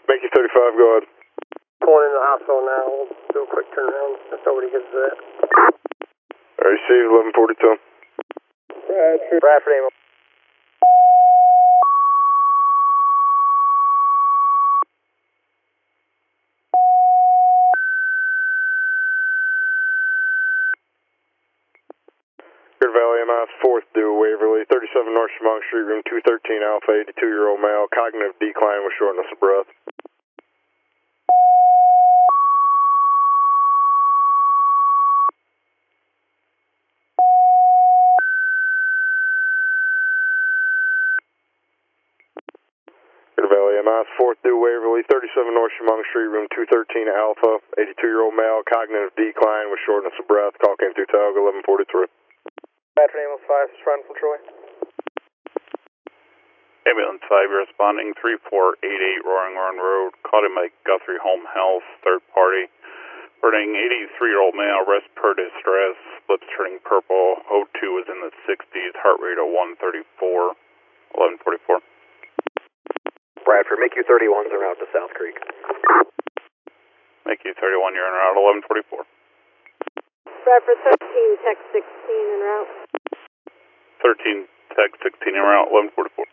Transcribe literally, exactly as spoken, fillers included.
Make you thirty-five, go ahead. Pulling into the hospital now. We'll do a quick turnaround if nobody gets to that. I received eleven forty-two. Bradford. Bradford, Amo. Good Valley, M I fourth due Waverly, thirty-seven North Chemung Street, room two thirteen, Alpha, eighty-two-year-old male, cognitive decline with shortness of breath. Good Valley, M I fourth due Waverly, thirty-seven North Chemung Street, room two thirteen, Alpha, eighty-two-year-old male, cognitive decline with shortness of breath, call came through Tog, eleven forty-three. Bradford, Amo five, run for Troy. Ambulance five, you're responding three four eight eight Roaring Run Road. Called in by Guthrie Home Health, third party. Reporting eighty-three-year-old male, rest per distress, lips turning purple. O two is in the sixties, heart rate of one thirty-four, eleven forty-four. Bradford, make you thirty-ones en route to South Creek. Make you thirty-one, you're en route, eleven forty-four. Bradford thirteen, tech sixteen en route. thirteen, tech sixteen en route, eleven forty-four.